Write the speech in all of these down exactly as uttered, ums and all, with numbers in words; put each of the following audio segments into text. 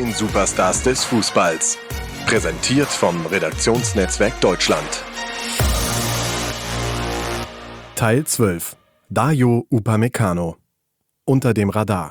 neuen Superstars des Fußballs. Präsentiert vom Redaktionsnetzwerk Deutschland. Teil zwölf. Dayo Upamecano. Unter dem Radar.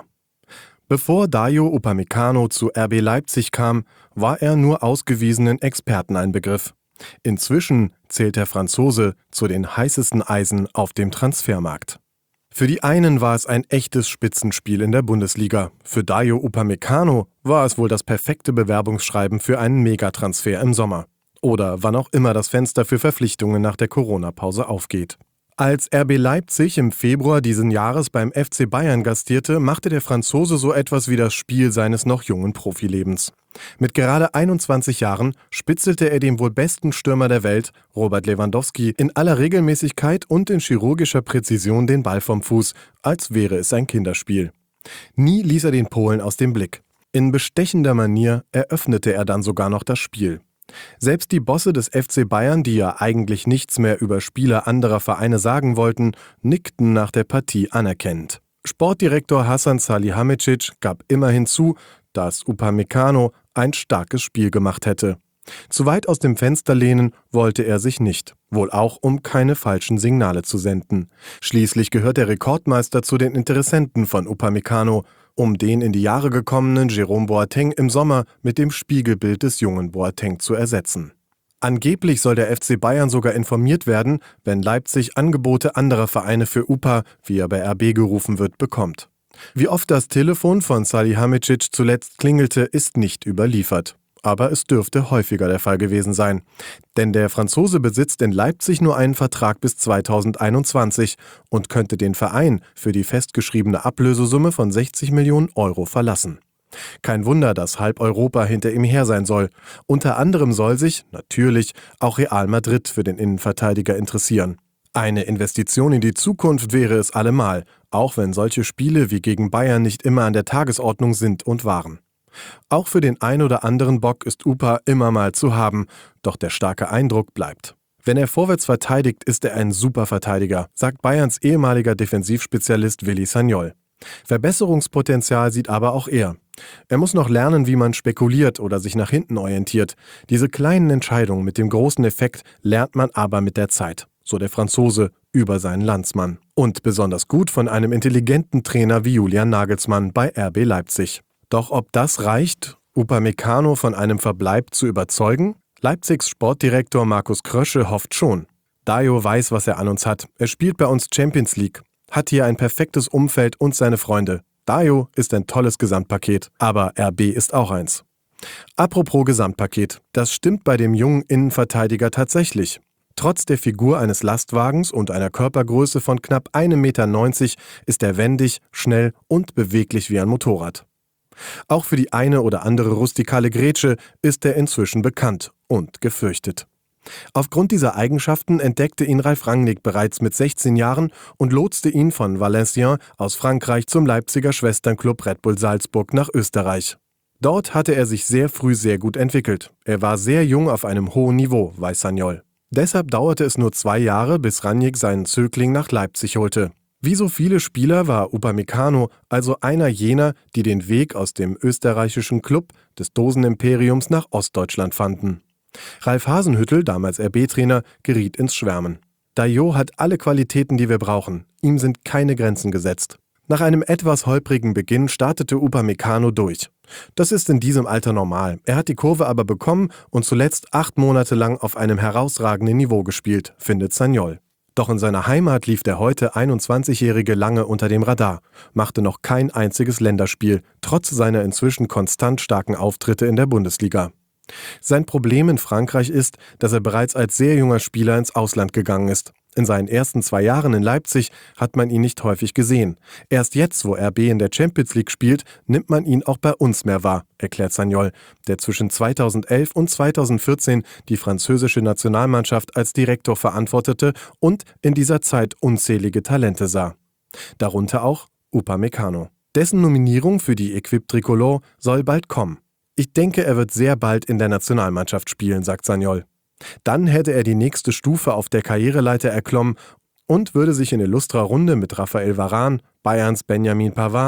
Bevor Dayo Upamecano zu R B Leipzig kam, war er nur ausgewiesenen Experten ein Begriff. Inzwischen zählt der Franzose zu den heißesten Eisen auf dem Transfermarkt. Für die einen war es ein echtes Spitzenspiel in der Bundesliga. Für Dayo Upamecano war es wohl das perfekte Bewerbungsschreiben für einen Megatransfer im Sommer. Oder wann auch immer das Fenster für Verpflichtungen nach der Corona-Pause aufgeht. Als R B Leipzig im Februar diesen Jahres beim F C Bayern gastierte, machte der Franzose so etwas wie das Spiel seines noch jungen Profilebens. Mit gerade einundzwanzig Jahren spitzelte er dem wohl besten Stürmer der Welt, Robert Lewandowski, in aller Regelmäßigkeit und in chirurgischer Präzision den Ball vom Fuß, als wäre es ein Kinderspiel. Nie ließ er den Polen aus dem Blick. In bestechender Manier eröffnete er dann sogar noch das Spiel. Selbst die Bosse des F C Bayern, die ja eigentlich nichts mehr über Spieler anderer Vereine sagen wollten, nickten nach der Partie anerkennend. Sportdirektor Hasan Salihamidzic gab immerhin zu, dass Upamecano ein starkes Spiel gemacht hätte. Zu weit aus dem Fenster lehnen wollte er sich nicht, wohl auch um keine falschen Signale zu senden. Schließlich gehört der Rekordmeister zu den Interessenten von Upamecano, um den in die Jahre gekommenen Jerome Boateng im Sommer mit dem Spiegelbild des jungen Boateng zu ersetzen. Angeblich soll der F C Bayern sogar informiert werden, wenn Leipzig Angebote anderer Vereine für Upa, wie er bei R B gerufen wird, bekommt. Wie oft das Telefon von Salihamidzic zuletzt klingelte, ist nicht überliefert. Aber es dürfte häufiger der Fall gewesen sein. Denn der Franzose besitzt in Leipzig nur einen Vertrag bis zweitausendeinundzwanzig und könnte den Verein für die festgeschriebene Ablösesumme von sechzig Millionen Euro verlassen. Kein Wunder, dass halb Europa hinter ihm her sein soll. Unter anderem soll sich, natürlich, auch Real Madrid für den Innenverteidiger interessieren. Eine Investition in die Zukunft wäre es allemal, auch wenn solche Spiele wie gegen Bayern nicht immer an der Tagesordnung sind und waren. Auch für den ein oder anderen Bock ist Upa immer mal zu haben, doch der starke Eindruck bleibt. Wenn er vorwärts verteidigt, ist er ein Superverteidiger, sagt Bayerns ehemaliger Defensivspezialist Willi Sagnol. Verbesserungspotenzial sieht aber auch er. Er muss noch lernen, wie man spekuliert oder sich nach hinten orientiert. Diese kleinen Entscheidungen mit dem großen Effekt lernt man aber mit der Zeit, so der Franzose über seinen Landsmann. Und besonders gut von einem intelligenten Trainer wie Julian Nagelsmann bei R B Leipzig. Doch ob das reicht, Upamecano von einem Verbleib zu überzeugen? Leipzigs Sportdirektor Markus Krösche hofft schon. Dayo weiß, was er an uns hat. Er spielt bei uns Champions League, hat hier ein perfektes Umfeld und seine Freunde. Dayo ist ein tolles Gesamtpaket, aber R B ist auch eins. Apropos Gesamtpaket, das stimmt bei dem jungen Innenverteidiger tatsächlich. Trotz der Figur eines Lastwagens und einer Körpergröße von knapp ein Meter neunzig ist er wendig, schnell und beweglich wie ein Motorrad. Auch für die eine oder andere rustikale Grätsche ist er inzwischen bekannt und gefürchtet. Aufgrund dieser Eigenschaften entdeckte ihn Ralf Rangnick bereits mit sechzehn Jahren und lotste ihn von Valenciennes aus Frankreich zum Leipziger Schwesternclub Red Bull Salzburg nach Österreich. Dort hatte er sich sehr früh sehr gut entwickelt. Er war sehr jung auf einem hohen Niveau, weiß Sagnol. Deshalb dauerte es nur zwei Jahre, bis Rangnick seinen Zögling nach Leipzig holte. Wie so viele Spieler war Upamecano also einer jener, die den Weg aus dem österreichischen Club des Dosenimperiums nach Ostdeutschland fanden. Ralf Hasenhüttl, damals R B-Trainer, geriet ins Schwärmen. Dayo hat alle Qualitäten, die wir brauchen. Ihm sind keine Grenzen gesetzt. Nach einem etwas holprigen Beginn startete Upamecano durch. Das ist in diesem Alter normal. Er hat die Kurve aber bekommen und zuletzt acht Monate lang auf einem herausragenden Niveau gespielt, findet Sagnol. Doch in seiner Heimat lief der heute einundzwanzigjährige lange unter dem Radar, machte noch kein einziges Länderspiel, trotz seiner inzwischen konstant starken Auftritte in der Bundesliga. Sein Problem in Frankreich ist, dass er bereits als sehr junger Spieler ins Ausland gegangen ist. In seinen ersten zwei Jahren in Leipzig hat man ihn nicht häufig gesehen. Erst jetzt, wo R B in der Champions League spielt, nimmt man ihn auch bei uns mehr wahr, erklärt Sagnol, der zwischen zweitausendelf und zweitausendvierzehn die französische Nationalmannschaft als Direktor verantwortete und in dieser Zeit unzählige Talente sah. Darunter auch Upamecano. Dessen Nominierung für die Équipe Tricolore soll bald kommen. Ich denke, er wird sehr bald in der Nationalmannschaft spielen, sagt Sagnol. Dann hätte er die nächste Stufe auf der Karriereleiter erklommen und würde sich in illustrer Runde mit Raphael Varane, Bayerns Benjamin Pavard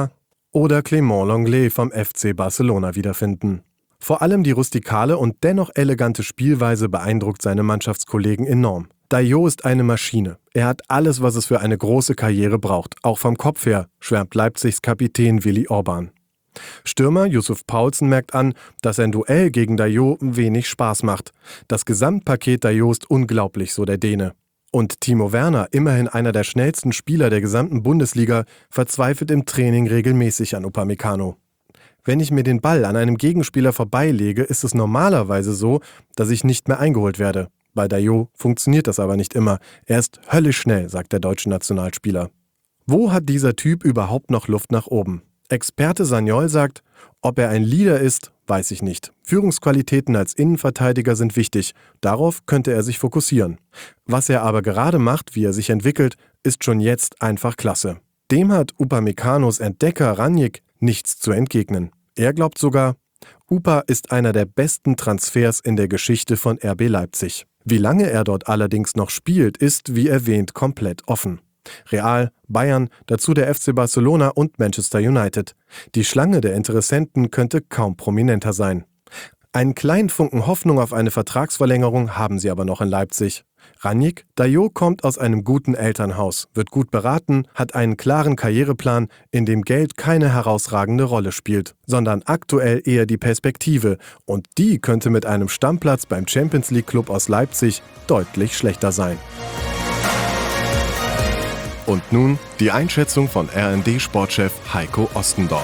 oder Clément Lenglet vom F C Barcelona wiederfinden. Vor allem die rustikale und dennoch elegante Spielweise beeindruckt seine Mannschaftskollegen enorm. Dayot ist eine Maschine. Er hat alles, was es für eine große Karriere braucht. Auch vom Kopf her, schwärmt Leipzigs Kapitän Willi Orban. Stürmer Yussuf Poulsen merkt an, dass ein Duell gegen Dayot wenig Spaß macht. Das Gesamtpaket Dayot ist unglaublich, so der Däne. Und Timo Werner, immerhin einer der schnellsten Spieler der gesamten Bundesliga, verzweifelt im Training regelmäßig an Upamecano. Wenn ich mir den Ball an einem Gegenspieler vorbeilege, ist es normalerweise so, dass ich nicht mehr eingeholt werde. Bei Dayot funktioniert das aber nicht immer. Er ist höllisch schnell, sagt der deutsche Nationalspieler. Wo hat dieser Typ überhaupt noch Luft nach oben? Experte Sagnol sagt, ob er ein Leader ist, weiß ich nicht. Führungsqualitäten als Innenverteidiger sind wichtig. Darauf könnte er sich fokussieren. Was er aber gerade macht, wie er sich entwickelt, ist schon jetzt einfach klasse. Dem hat Upamecanos Entdecker Rangnick nichts zu entgegnen. Er glaubt sogar, Upa ist einer der besten Transfers in der Geschichte von R B Leipzig. Wie lange er dort allerdings noch spielt, ist, wie erwähnt, komplett offen. Real, Bayern, dazu der F C Barcelona und Manchester United. Die Schlange der Interessenten könnte kaum prominenter sein. Einen kleinen Funken Hoffnung auf eine Vertragsverlängerung haben sie aber noch in Leipzig. Rangnick, Dayot kommt aus einem guten Elternhaus, wird gut beraten, hat einen klaren Karriereplan, in dem Geld keine herausragende Rolle spielt, sondern aktuell eher die Perspektive. Und die könnte mit einem Stammplatz beim Champions-League-Club aus Leipzig deutlich schlechter sein. Und nun die Einschätzung von R N D-Sportchef Heiko Ostendorf.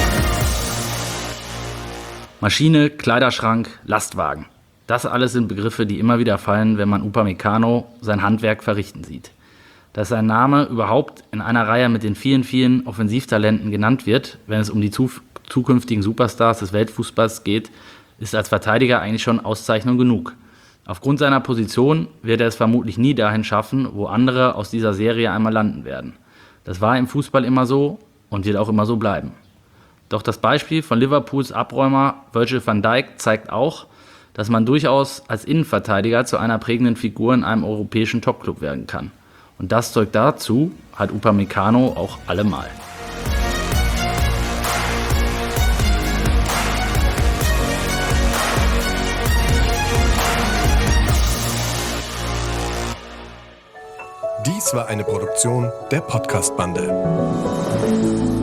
Maschine, Kleiderschrank, Lastwagen. Das alles sind Begriffe, die immer wieder fallen, wenn man Upamecano sein Handwerk verrichten sieht. Dass sein Name überhaupt in einer Reihe mit den vielen, vielen Offensivtalenten genannt wird, wenn es um die zu- zukünftigen Superstars des Weltfußballs geht, ist als Verteidiger eigentlich schon Auszeichnung genug. Aufgrund seiner Position wird er es vermutlich nie dahin schaffen, wo andere aus dieser Serie einmal landen werden. Das war im Fußball immer so und wird auch immer so bleiben. Doch das Beispiel von Liverpools Abräumer Virgil van Dijk zeigt auch, dass man durchaus als Innenverteidiger zu einer prägenden Figur in einem europäischen Topclub werden kann. Und das Zeug dazu hat Upamecano auch allemal. Dies war eine Produktion der Podcast-Bande.